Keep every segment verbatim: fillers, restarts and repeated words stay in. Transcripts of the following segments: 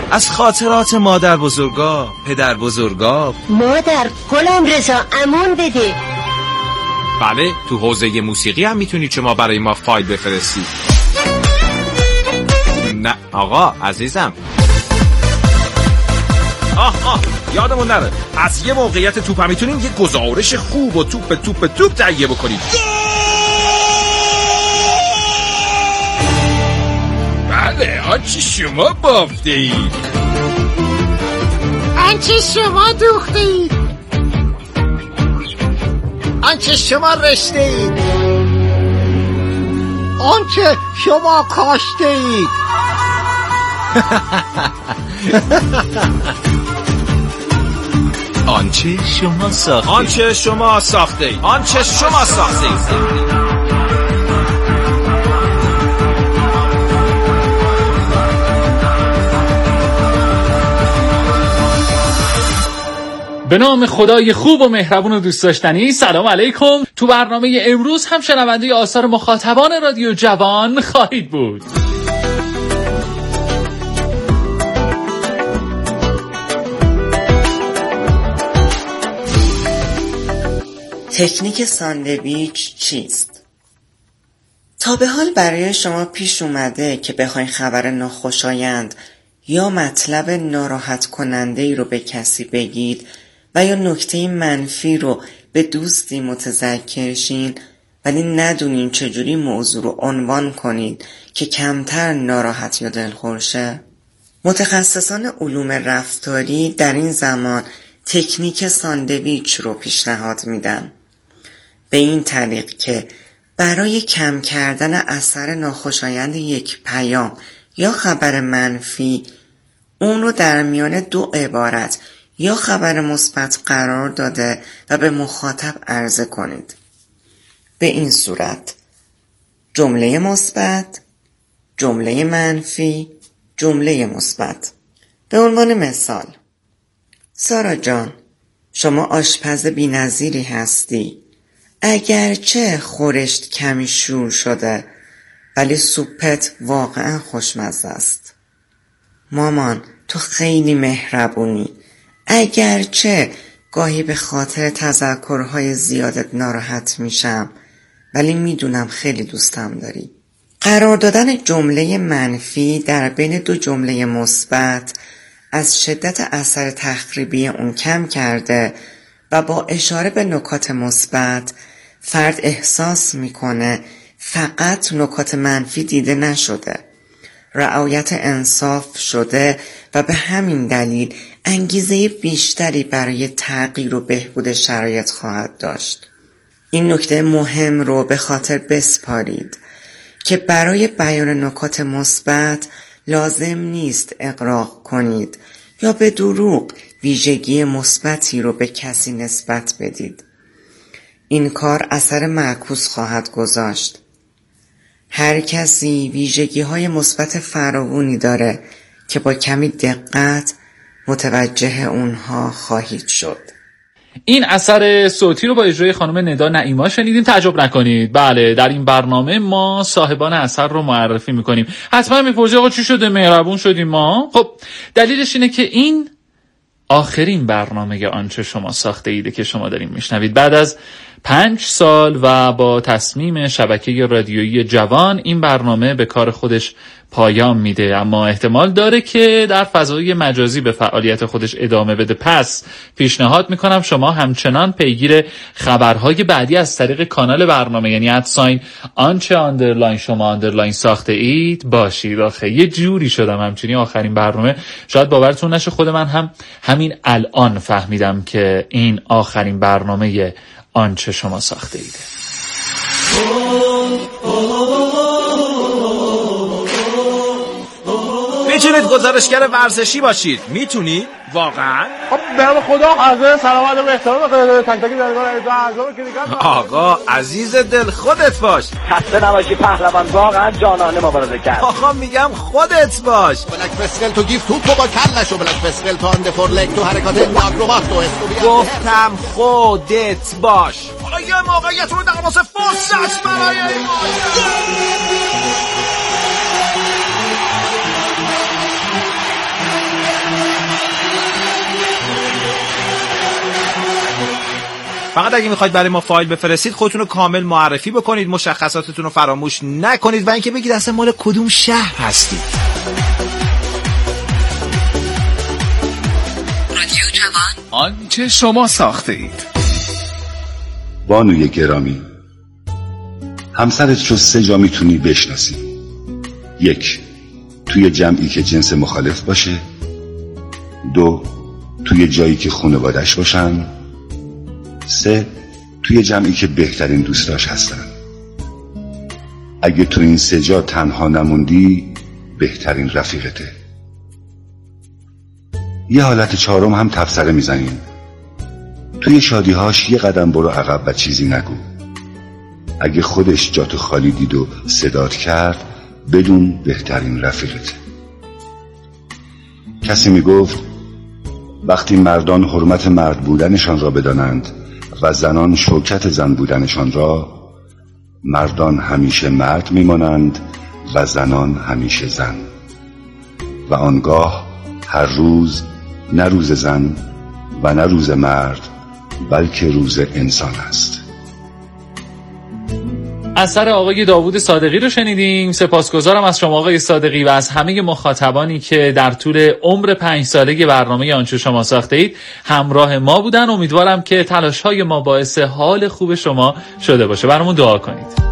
از خاطرات مادر بزرگا، پدر بزرگا. مادر غلام رضا امان بده. بله، تو حوزه موسیقی هم میتونی شما برای ما فایل بفرستی. نه آقا عزیزم. آه آه یادمون نره، از یه موقعیت توپ هم میتونیم یه گزارش خوب و توپ توپ توپ تهیه بکنیم. بله، آنچه شما بافته اید، آنچه شما دوخته اید، آنچه شما رشته اید، آنچه شما کاشته اید. آنچه شما ساخته اید، آنچه شما ساخته اید، آنچه شما ساخته اید. به نام خدای خوب و مهربون و دوست داشتنی، سلام علیکم. تو برنامه امروز هم شنونده آثار مخاطبان رادیو جوان خواهید بود. تکنیک ساندویچ چیست؟ تا به حال برای شما پیش اومده که بخواین خبر ناخوشایند یا مطلب ناراحت کننده ای رو به کسی بگید و یا نکته منفی رو به دوستی متذکر شین ولی ندونین چجوری موضوع رو عنوان کنید که کمتر ناراحت یا دلخور شه؟ متخصصان علوم رفتاری در این زمان تکنیک ساندویچ رو پیشنهاد میدن، به این طریق که برای کم کردن اثر ناخوشایند یک پیام یا خبر منفی اون رو در میان دو عبارت یا خبر مثبت قرار داده و به مخاطب عرضه کنید. به این صورت جمله مثبت، جمله منفی، جمله مثبت. به عنوان مثال: سارا جان، شما آشپز بی‌نظیری هستی، اگرچه خورشت کمی شور شده ولی سوپت واقعا خوشمزه است. مامان، تو خیلی مهربونی، اگرچه گاهی به خاطر تذکرهای زیادت ناراحت میشم ولی میدونم خیلی دوستم داری. قرار دادن جمله منفی در بین دو جمله مثبت از شدت اثر تخریبی اون کم کرده و با اشاره به نکات مثبت فرد احساس میکنه فقط نکات منفی دیده نشده، رعایت انصاف شده و به همین دلیل انگیزه بیشتری برای تغییر و بهبود شرایط خواهد داشت. این نکته مهم رو به خاطر بسپارید که برای بیان نکات مثبت لازم نیست اغراق کنید یا به دروغ ویژگی مثبتی رو به کسی نسبت بدید. این کار اثر معکوس خواهد گذاشت. هر کسی ویژگی‌های مثبت فراوانی داره که با کمی دقت متوجه اونها خواهید شد. این اثر صوتی رو با اجرای خانم ندا نعیما شنیدیم. تعجب نکنید، بله، در این برنامه ما صاحبان اثر رو معرفی میکنیم. حتما میپرسید آقا چی شده، مهربون شدیم ما؟ خب دلیلش اینه که این آخرین برنامه آنچه شما ساخته ایده که شما داریم میشنوید. بعد از پنج سال و با تصمیم شبکه رادیویی جوان این برنامه به کار خودش پایان میده، اما احتمال داره که در فضای مجازی به فعالیت خودش ادامه بده. پس پیشنهاد میکنم شما همچنان پیگیر خبرهای بعدی از طریق کانال برنامه، یعنی ادساین آنچه آندرلاین شما آندرلاین ساخته اید باشید. آخه یه جوری شدم همچنین آخرین برنامه، شاید باورتون نشه خود من هم همین الان فهمیدم که این آخرین برنامه آنچه شما ساخته ایده. میتونید گزارشگر ورزشی باشید، میتونید واقعا؟ خب به خدا عرض سلامت و احترام تک تک درگاه اعضا که دیگه. آقا عزیز دل خودت باش، خسته نباشی پهلوان، واقعا جانانه مبارزه کرد. آقا میگم خودت باش. بلک فسقل تو گیف توپو با کل نشو، بلک فسقل تو اند فور لگ تو حرکات ناگرومات تو استوبیا. گفتم خودت باش. حالا یه موقعیت رو در واسه فرصت برای این فقط اگه میخواید برای ما فایل بفرستید خودتون رو کامل معرفی بکنید، مشخصاتتون رو فراموش نکنید و اینکه بگید اصلا مال کدوم شهر هستید. آنچه شما ساخته اید. بانوی گرامی، همسرت رو سه جا میتونی بشناسی. یک، توی جمعی که جنس مخالف باشه. دو، توی جایی که خانواده‌اش باشن. سه، توی جمعی که بهترین دوستاش هستن. اگه تو این سه جا تنها نموندی بهترین رفیقته. یه حالت چهارم هم تفسره میزنیم. توی شادیهاش یه قدم برو عقب و چیزی نگو. اگه خودش جاتو خالی دید و صدات کرد بدون بهترین رفیقته. کسی میگفت وقتی مردان حرمت مرد بودنشان را بدانند و زنان شوکت زن بودنشان را، مردان همیشه مرد میمانند و زنان همیشه زن، و آنگاه هر روز نه روز زن و نه روز مرد بلکه روز انسان است. اثر آقای داوود صادقی رو شنیدیم. سپاسگزارم از شما آقای صادقی و از همه مخاطبانی که در طول عمر پنج ساله برنامه آنچه شما ساخته اید همراه ما بودن. امیدوارم که تلاش‌های ما باعث حال خوب شما شده باشه. برامون دعا کنید.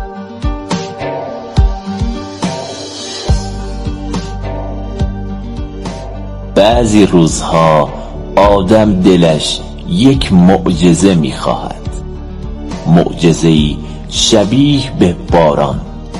بعضی روزها آدم دلش یک معجزه می‌خواهد، معجزه‌ای شبیه به باران،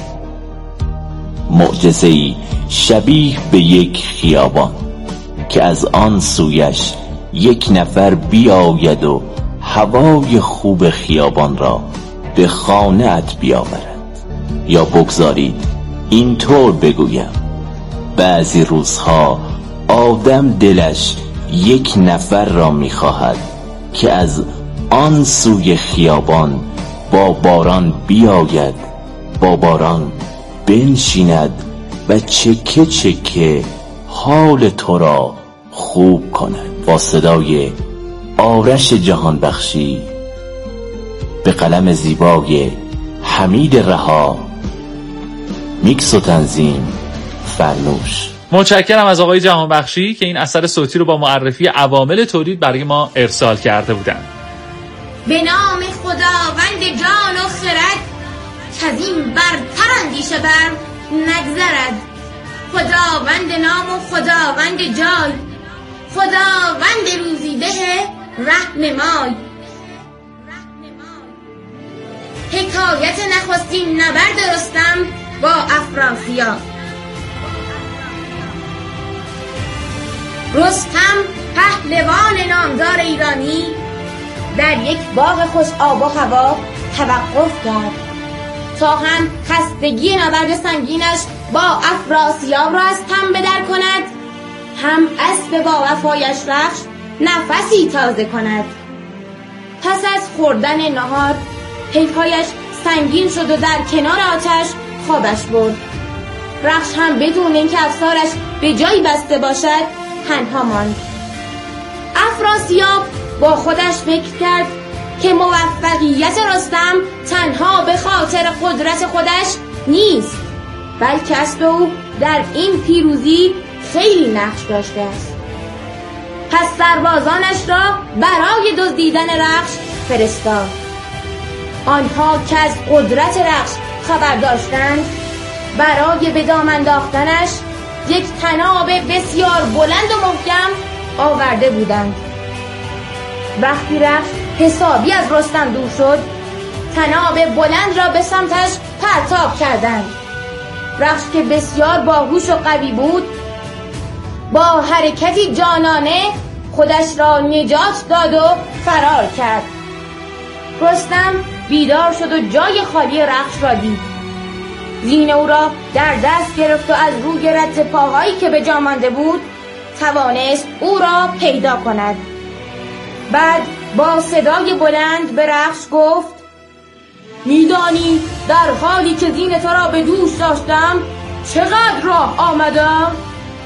معجزه‌ای شبیه به یک خیابان که از آن سویش یک نفر بیاید و هوای خوب خیابان را به خانه‌ات بیاورد. یا بگذارید اینطور بگویم، بعضی روزها آدم دلش یک نفر را می‌خواهد که از آن سوی خیابان با باران بیاید، با باران بنشیند و چکه چکه حال تو را خوب کند. با صدای آرش جهانبخشی، به قلم زیبای حمید رها، میکس و تنظیم فرنوش. متشکرم از آقای جهانبخشی که این اثر صوتی رو با معرفی عوامل تولید برای ما ارسال کرده بودند. به نام خداوند جان و خرد که از این برتر اندیشه بر نگذرد. خداوند نام و خداوند جای، خداوند روزی ده رهنمای. حکایت نخستین نبرد رستم با افراسیاب. رستم پهلوان نامدار ایرانی در یک باغ خوش آب و هوا توقف کرد تا هم خستگی نبرد سنگینش با افراسیاب را از تن بدر کند، هم اسب با وفایش رخش نفسی تازه کند. پس از خوردن نهار پیکایش سنگین شد و در کنار آتش خوابش برد. رخش هم بدون اینکه افسارش به جایی بسته باشد تنها ماند. افراسیاب با خودش فکر کرد که موفقیت رستم تنها به خاطر قدرت خودش نیست، بلکه اسب او در این پیروزی خیلی نقش داشته است. پس سربازانش را برای دزدیدن رخش فرستاد. آنها که از قدرت رخش خبر داشتند برای به دام انداختنش یک طناب بسیار بلند و محکم آورده بودند. وقتی رخش حسابی از رستم دور شد، طناب بلند را به سمتش پرتاب کردند. رخش که بسیار باهوش و قوی بود، با حرکتی جانانه خودش را نجات داد و فرار کرد. رستم بیدار شد و جای خالی رخش را دید. زین او را در دست گرفت و از روی رد پاهایی که به جا مانده بود توانست او را پیدا کند. بعد با صدای بلند به رخش گفت: میدانی در حالی که زین تو را به دوش داشتم چقدر راه آمدم؟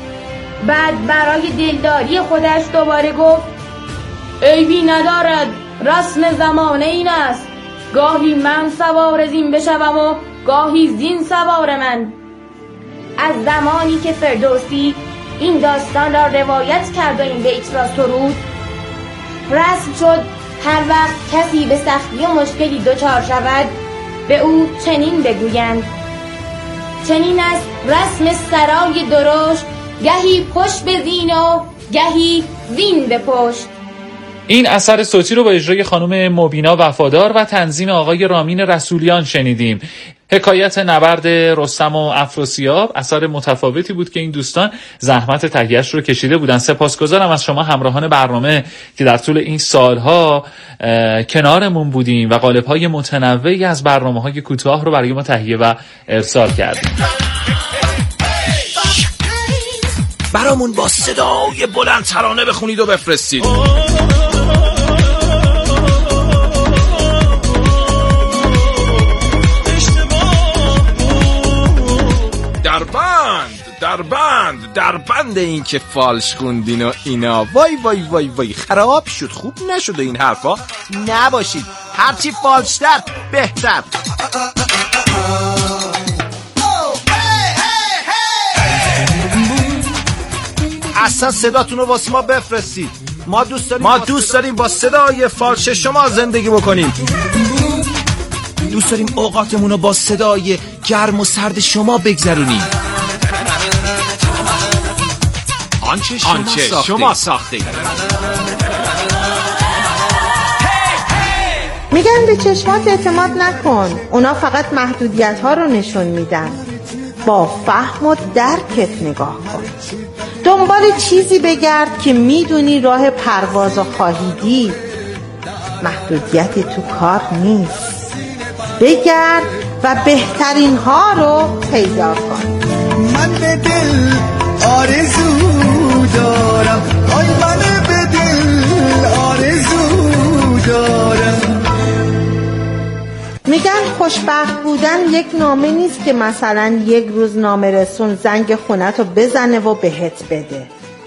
بعد برای دلداری خودش دوباره گفت: عیبی ندارد، رسم زمانه این است، گاهی من سوار زین بشوم و گاهی زین سوار من. از زمانی که فردوسی این داستان را روایت کرد و این بیت را سرود، رسم شد هر وقت کسی به سختی و مشکلی دچار شود به او چنین بگویند: چنین است رسم سرای درشت، گهی پشت به زین و گهی زین به پشت. این اثر صوتی رو با اجرای خانم مبینا وفادار و تنظیم آقای رامین رسولیان شنیدیم. حکایت نبرد رستم و افراسیاب اثر متفاوتی بود که این دوستان زحمت تهیه‌اش رو کشیده بودن. سپاسگزارم از شما همراهان برنامه که در طول این سالها کنارمون بودیم و قالب‌های متنوعی از برنامه‌های کوتاه رو برای ما تهیه و ارسال کردیم. برامون با صدای بلند ترانه بخونید و بفرستید. در بند در بند در بند این که فالش خوندین و اینا. وای وای وای وای خراب شد، خوب نشد این حرفا. نباشید، هرچی فالشتر بهتر. اصلا صداتون رو واسه ما بفرستید. ما دوست داریم ما دوست داریم با صدای فالش شما زندگی بکنیم. دوست داریم اوقاتمون رو با صدای گرم و سرد شما بگذرونیم. آنچه شما, آنچه شما ساختید. میگن به چشمات اعتماد نکن، اونا فقط محدودیت ها رو نشون میدن. با فهم و درکت نگاه کن. دنبال چیزی بگرد که میدونی راه پرواز و خواهی دید. محدودیتی تو کار نیست. بگرد و بهترین ها رو پیدا کن. من به دل آرزو دارم، آی من به دل آرزو دارم. میگن خوشبخت بودن یک نامه نیست که مثلا یک روز نامه رسون زنگ خونت رو بزنه و بهت بده.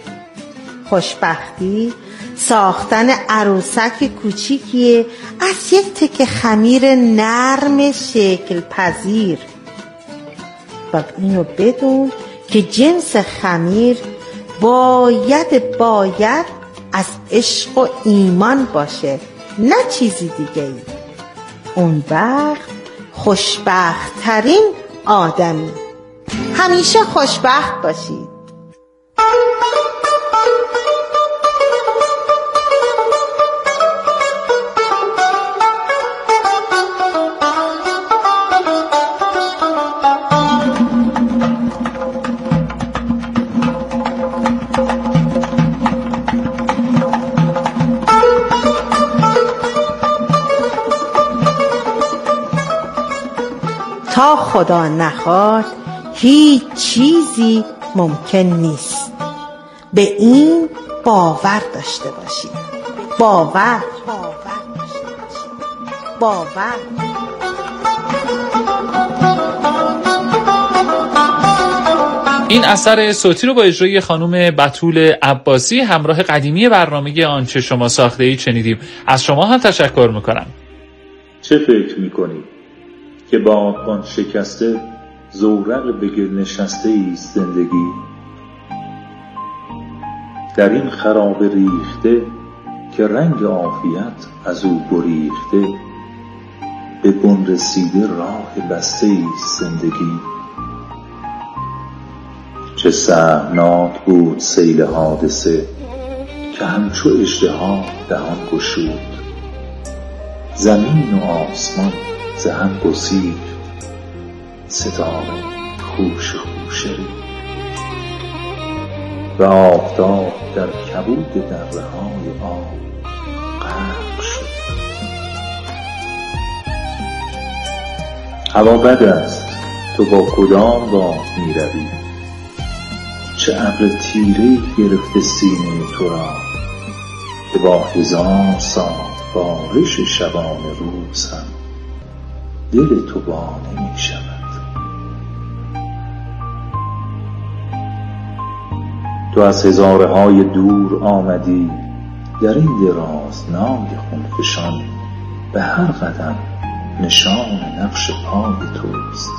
خوشبختی ساختن عروسک کوچیکیه از یک تکه خمیر نرم شکل پذیر. و اینو بدون که جنس خمیر باید باید از عشق و ایمان باشه، نه چیزی دیگه ای. اون وقت خوشبخت ترین آدمی. همیشه خوشبخت باشید. تا خدا نخواد هیچ چیزی ممکن نیست. به این باور داشته باشید. باور باور این اثر صوتی رو با اجرای خانم بتول عباسی همراه قدیمی برنامه آنچه شما ساخته اید شنیدیم. از شما هم تشکر میکنم. چه فکر میکنید که بادبان شکسته زورق به گل نشسته ایست زندگی؟ در این خرابه ریخته که رنگ عافیت از او گریخته، به بن رسیده راه بسته ایست زندگی. چه سهمناک بود سیل حادثه که همچو اژدها دهان گشود، زمین و آسمان ز هم گسیخت، ستاره خوش خوش رید. و آفتاب در کبود دره های آب غرق شد. هوا بد است، تو با کدام راه می روی؟ چه ابر تیره گرفته سینه تو را که با هزار سال بارش شبانه روز هم دل تو با نمی شود. تو از هزاره های دور آمدی در این درازنای خونفشان به هر قدم نشان نقش پای توست.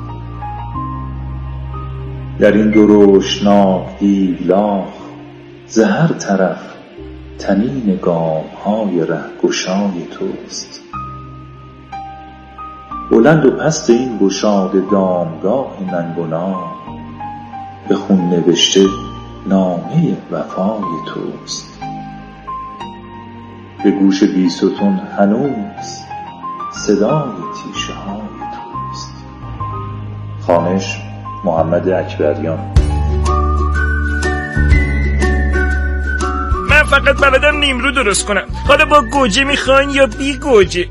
در این دروشناک دیولاخ ز هر طرف طنین گام‌های رهگشای توست. بلند و پست این گشاده دامگاه من گناه به خون نوشته نامه وفای توست. به گوش بیستون هنوز صدای تیشه های توست. خوانش محمد اکبریان. من فقط بلدم نیمرو درست کنم. حالا با گوجه میخواین یا بی گوجه؟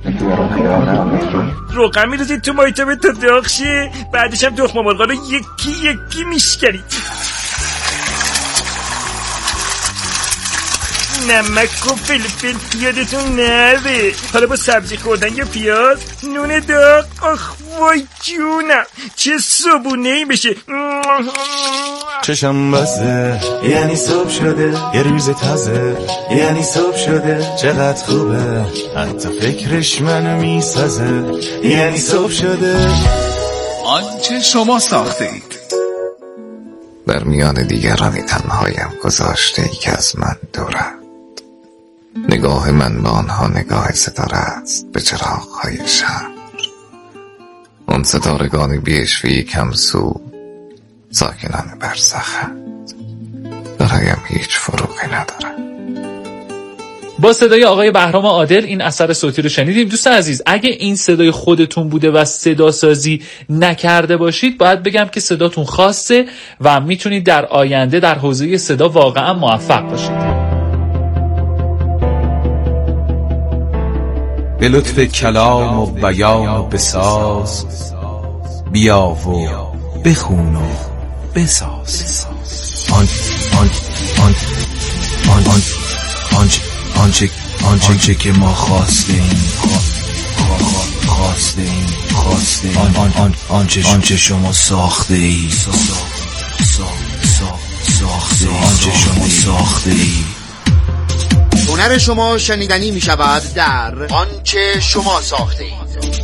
روغن میریزید تو مایتابه تا داغ شه، بعدش هم تخم مرغا رو یکی یکی میشکنید. نمک و فلفل یادتون نره. حالا با سبزی خوردن یا پیاز، نون داغ، آخ وای جونم چه صبونه‌ای بشه. چشم بسته یعنی صبح شده، یه روز تازه یعنی صبح شده، چقدر خوبه حتی فکرش منو میسازه، یعنی صبح شده. آنچه شما ساخته اید. در میان دیگرانی تنهایم گذاشته ای که از من دورند. نگاه من به آنها نگاه ستاره است به چراغ‌های شهر. اون ستارگان بیشوی کم سو ساکنان برزخند، برایم هیچ فروغی نداره. با صدای آقای بهرام عادل این اثر صوتی رو شنیدیم. دوست عزیز، اگه این صدای خودتون بوده و صدا سازی نکرده باشید، باید بگم که صداتون خاصه و میتونید در آینده در حوزه صدا واقعا موفق باشید. به لطف کلام و بیان و بساز، بیا و بخون و بساز. آن آن آن آن آن آنچه آنچه آنچه که ما خواسته ایم خواسته ایم خواسته ایم آن آن آن آنچه آنچه شما ساخته اید ساخته آنچه شما ساخته اید. هنر شما شنیدنی می شود در آنچه شما ساخته اید.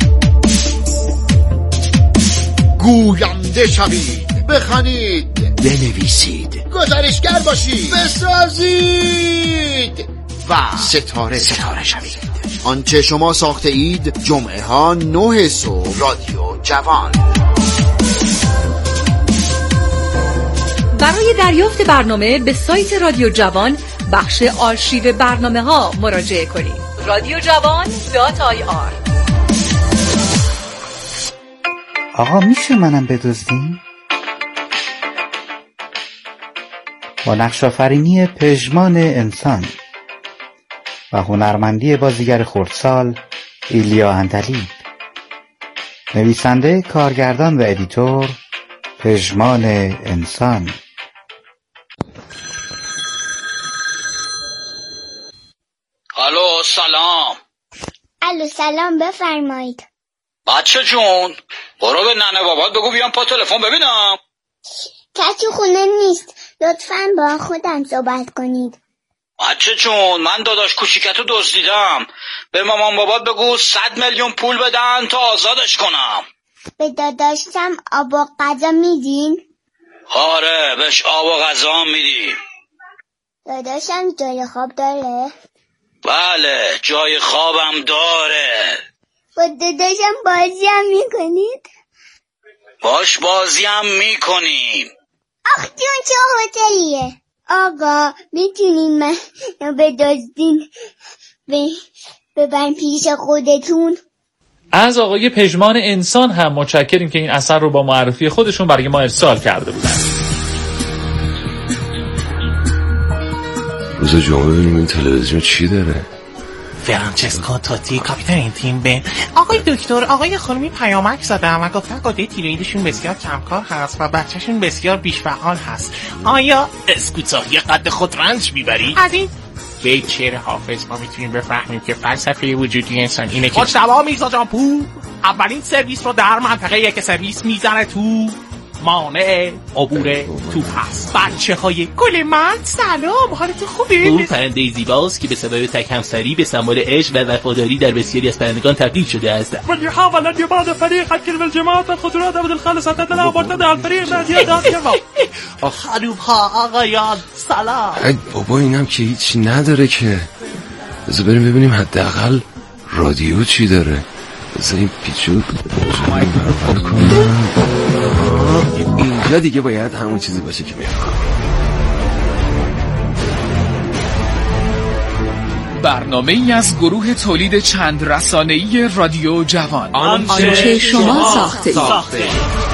گوینده شوید، بخوانید، بنویسید، گزارشگر باشید، بسازید و ستاره ستاره شوید. آنچه شما ساخته اید جمعه ها نه صبح رادیو جوان. برای دریافت برنامه به سایت رادیو جوان بخش آرشیو برنامه ها مراجعه کنید. رادیو جوان دات آی آر. آقا میشه منم بدزدین؟ با نقش‌آفرینی پژمان انسان و هنرمندی بازیگر خردسال ایلیا اندلیب، نویسنده، کارگردان و ادیتور پژمان انسان. الو سلام. الو سلام، بفرمایید. بچه جون برو به ننه بابات بگو بیام پا تلفن ببینم. کسی خونه نیست، لطفاً با خودم صحبت کنید. بچه جون من داداش کوچیکتو دزدیدم، به مامان بابات بگو صد میلیون پول بدن تا آزادش کنم. به داداشم آب و غذا میدین؟ آره بهش آب و غذا میدیم. داداشم جای خواب داره؟ بله جای خوابم داره. با داداشم بازی هم میکنید؟ باش بازی هم میکنیم. آخ جون چه هتلیه؟ آقا میتونین من بدزدین ببرین پیش خودتون؟ از آقای پژمان انسان هم متشکریم که این اثر رو با معرفی خودشون برای ما ارسال کرده بودن. روز جمعه ببینیم این تلویزیون چی داره. فرانچسکو توتی کاپیتان این تیم به آقای دکتر آقای خانمی پیامک زدن و گفتن قده تیرویدشون بسیار کمکار هست و بچهشون بسیار بیش‌فعال هست. آیا اسکوتاهی قد خود رنج میبری؟ از این بیت شعر حافظ ما میتونیم بفهمیم که فلسفه وجودی انسان اینه که مجتبی میرزا جان پور اولین سرویس رو در منطقه یک سرویس میزنه تو مانع عبور توپ هست. بچه های گل من سلام، حالتون خوبه؟ او پرنده زیباست که به سبب تک همسری به سمبل عشق و وفاداری در بسیاری از پرندگان تبدیل شده است. ولی حاول ان يبعد فريق الكلب الجماعات الخضروات ابد الخالصات تلا وارتدى الفريق نادي داخل. خانوم ها آقایان سلام. ای بابا اینم که هیچی نداره که. بذار بریم ببینیم حداقل رادیو چی داره. بذار این پیچو برابر کنم. اینجا دیگه باید همون چیزی باشه که میخوام. برنامه ای از گروه تولید چند رسانه‌ای رادیو جوان. آنچه شما ساخته.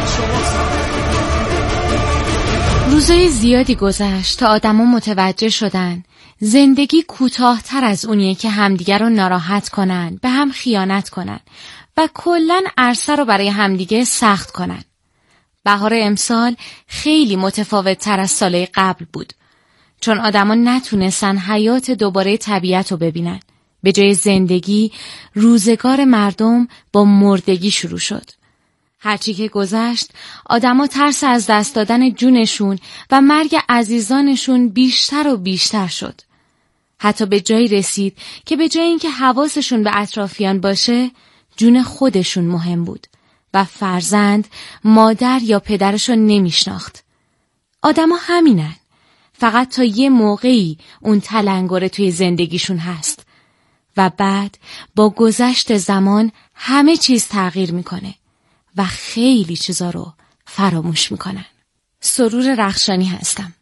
روزای زیادی گذشت تا آدما متوجه شدن زندگی کوتاه‌تر از اونیه که همدیگر رو ناراحت کنن، به هم خیانت کنن و کلاً عرصه رو برای همدیگه سخت کنن. بهار امسال خیلی متفاوت‌تر از سالهای قبل بود، چون آدما نتونستن حیات دوباره طبیعت رو ببینن. به جای زندگی، روزگار مردم با مردگی شروع شد. هرچی که گذشت، آدما ترس از دست دادن جونشون و مرگ عزیزانشون بیشتر و بیشتر شد. حتی به جایی رسید که به جای اینکه حواسشون به اطرافیان باشه، جون خودشون مهم بود و فرزند مادر یا پدرشون نمیشناخت. آدما همینن. فقط تا یه موقعی اون تلنگره توی زندگیشون هست و بعد با گذشت زمان همه چیز تغییر میکنه و خیلی چیزا رو فراموش میکنن. سرور رخشانی هستم.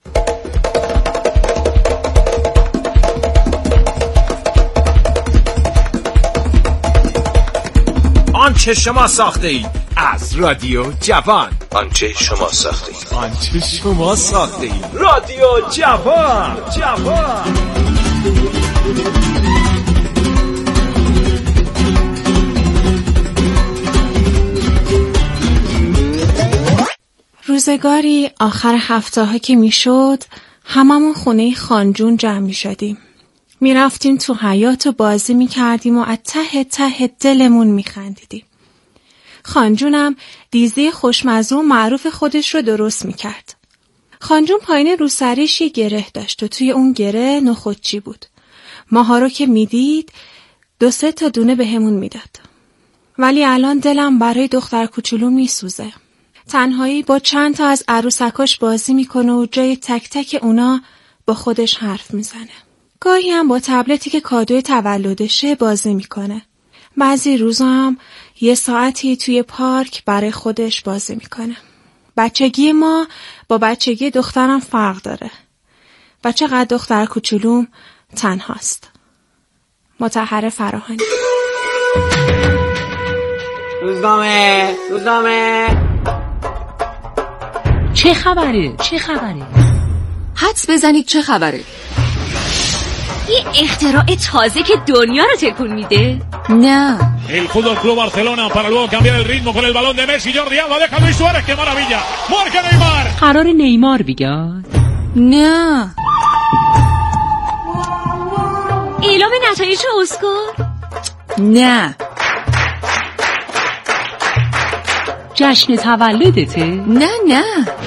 آنچه شما ساخته اید از رادیو جوان. آنچه شما ساخته اید. آنچه شما ساخته اید. رادیو جوان. جوان. روزگاری آخر هفته ها که می شد هممون خونه خانجون جمع می شدیم. می رفتیم تو حیاط و بازی می کردیم و از ته ته دلمون می خندیدیم. خانجونم دیزه خوشمزه و معروف خودش رو درست می کرد. خانجون پایین روسریش یه گره داشت و توی اون گره نخودچی بود. ماها رو که می دید دو سه تا دونه به همون می داد. ولی الان دلم برای دختر کوچولو می سوزه. تنهایی با چند تا از عروسکاش بازی میکنه و جای تک تک اونا با خودش حرف میزنه. گاهی هم با تبلتی که کادوی تولدشه بازی میکنه. بعضی روزا هم یه ساعتی توی پارک برای خودش بازی میکنه. بچگی ما با بچگی دخترم فرق داره. و چقدر دختر کوچولوم تنهاست. مطهر فراهانی. روزنامه روزنامه چه خبره؟ چه خبره؟ حدس بزنید چه خبره؟ یه اختراع تازه که دنیا رو تکون میده؟ نه. El Fútbol Club Barcelona para luego cambiar el ritmo con el balón de Messi. Jordi Alba deja Luis Suárez, qué maravilla. Marca Neymar. قرار نیمار بیاد؟ نه. اعلام نتایج اسکار؟ نه. جشن تولدته؟ نه نه.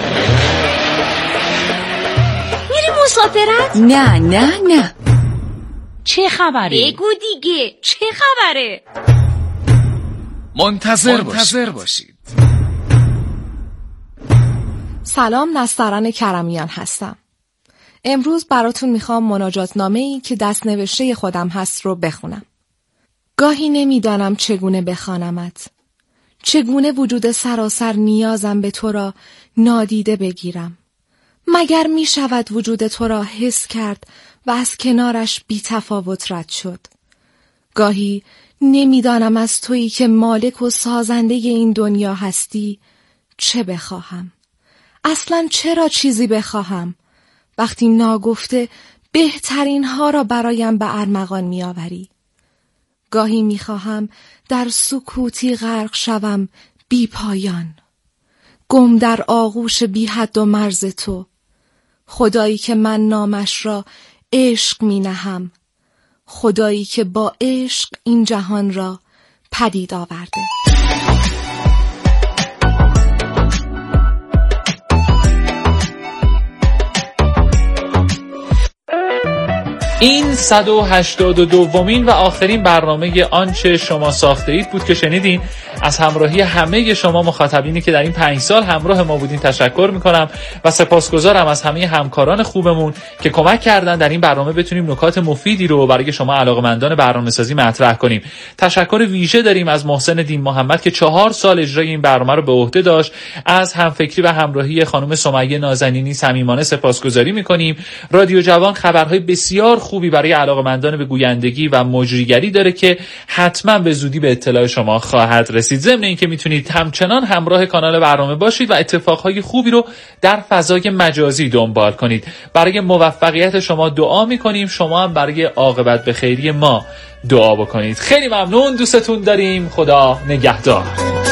میری مسافرت؟ نه نه نه. چه خبره؟ بگو دیگه. چه خبره؟ منتظر, منتظر باشید. سلام، نسترن کرمیان هستم. امروز براتون میخوام مناجات نامه‌ای که دست نوشته خودم هست رو بخونم. گاهی نمیدانم چگونه بخوانمت. چگونه وجود سراسر نیازم به تو را نادیده بگیرم. مگر می شود وجود تو را حس کرد و از کنارش بی تفاوت رد شد. گاهی نمیدانم از تویی که مالک و سازنده این دنیا هستی چه بخواهم. اصلا چرا چیزی بخواهم وقتی ناگفته بهترین ها را برایم به ارمغان می آوری. گاهی می خواهم در سکوتی غرق شوم بی پایان، گم در آغوش بی حد و مرز تو، خدایی که من نامش را عشق می نهم، خدایی که با عشق این جهان را پدید آورده. این صد و هشتاد و دومین و آخرین برنامه آنچه شما ساخته اید بود که شنیدین. از همراهی همه شما مخاطبینی که در این پنج سال همراه ما بودین تشکر میکنم و سپاسگزارم از همه همکاران خوبمون که کمک کردن در این برنامه بتونیم نکات مفیدی رو برای شما علاقه‌مندان برنامه‌سازی مطرح کنیم. تشکر ویژه داریم از محسن دین محمد که چهار سال اجرای این برنامه رو به عهده داشت. از همفکری و همراهی خانم سمیه نازنینی صمیمانه سپاسگزاری میکنیم. رادیو جوان خبرهای بسیار خوبی برای علاقه‌مندان به گویندگی و مجریگری داره که حتما به زودی به اطلاع شما خواهد رسید. ضمن اینکه میتونید همچنان همراه کانال برنامه باشید و اتفاقهای خوبی رو در فضای مجازی دنبال کنید. برای موفقیت شما دعا میکنیم، شما هم برای عاقبت به خیری ما دعا بکنید. خیلی ممنون، دوستتون داریم. خدا نگهدار.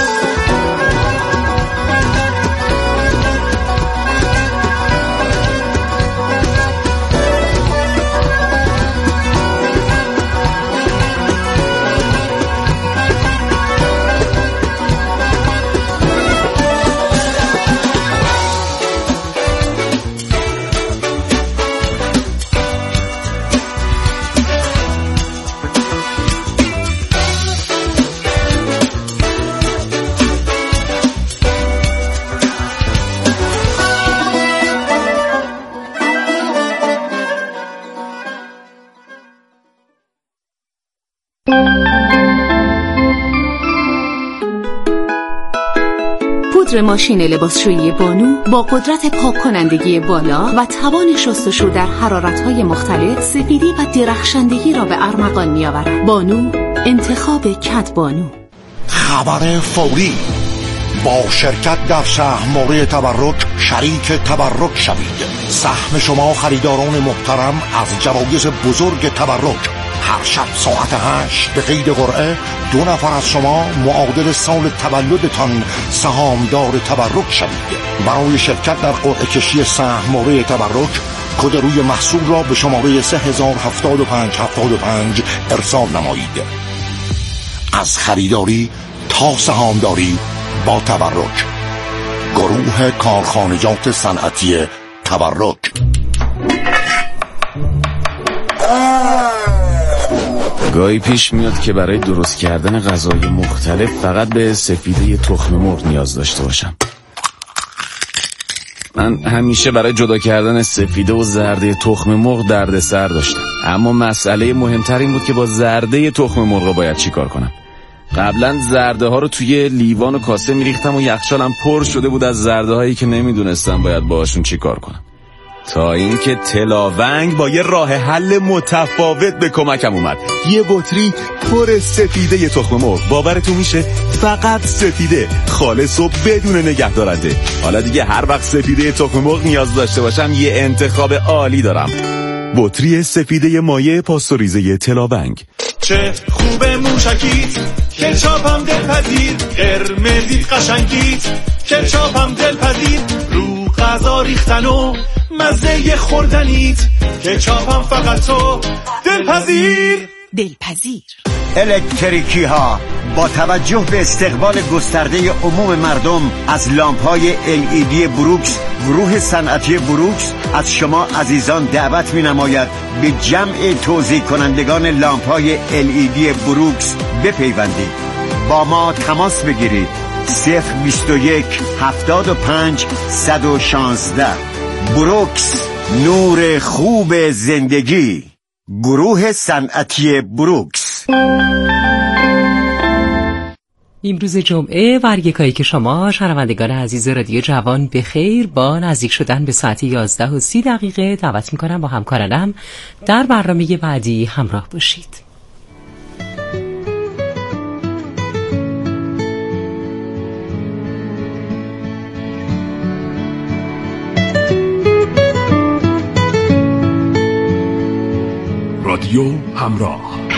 پودر ماشین لباسشویی بانو با قدرت پاک کنندگی بالا و توان شستشو در حرارت‌های مختلف سفیدی و درخشندگی را به ارمغان می‌آورد. بانو، انتخاب کد بانو. خبر فوری: با شرکت در سهم‌واره تبرک شریک تبرک شوید. سهم شما خریداران محترم از جوایز بزرگ تبرک. هر شب ساعت هشت به قید قرعه دو نفر از شما معادل سال تولدتان سهامدار تبرک شوید. برای شرکت در قرعه کشی سهم‌واره تبرک کد روی محصول را به شماره سه هزار هفتاد و پنج هفتاد و پنج ارسال نمایید. از خریداری تا سهامداری با تبرک. گروه کارخانجات صنعتی تبرک. گاهی پیش میاد که برای درست کردن غذای مختلف فقط به سفیده تخم مرغ نیاز داشته باشم. من همیشه برای جدا کردن سفیده و زرده تخم مرغ دردسر داشتم، اما مسئله مهمتر این بود که با زرده تخم مرغ باید چی کار کنم. قبلا زرده ها رو توی لیوان و کاسه میریختم و یخچالم پر شده بود از زرده هایی که نمیدونستم باید باهاشون چی کار کنم، تا اینکه تلاونگ با یه راه حل متفاوت به کمکم اومد. یه بطری پر سفیده تخم مرغ، باورتون میشه فقط سفیده، خالص و بدون نگهدارنده. حالا دیگه هر وقت سفیده تخم مرغ نیاز داشته باشم یه انتخاب عالی دارم: بطری سفیده مایع پاستوریزه تلاونگ. چه خوبه موشکیت، کچاپم دلپذیر، قرمزی قشنگیت، کچاپم دلپذیر، رو غذا ریختن و مزه خوردنیت، کچاپم فقط تو دلپذیر. دلپذیر. الکتریکی ها با توجه به استقبال گسترده عموم مردم از لامپ های ال ای دی بروکس، گروه صنعتی بروکس از شما عزیزان دعوت می نماید به جمع توزیع کنندگان لامپ های ال ای دی بروکس بپیوندید. با ما تماس بگیرید. صفر بیست و یک هفتاد و پنج صد و شانزده. بروکس، نور خوب زندگی. گروه صنعتی بروکس. امروز جمعه و یکایی که شما شنوندگان عزیز رادیو جوان به خیر، با نزدیک شدن به ساعت یازده و سی دقیقه دعوت میکنم با همکارانم در برنامه بعدی همراه باشید. رادیو همراه.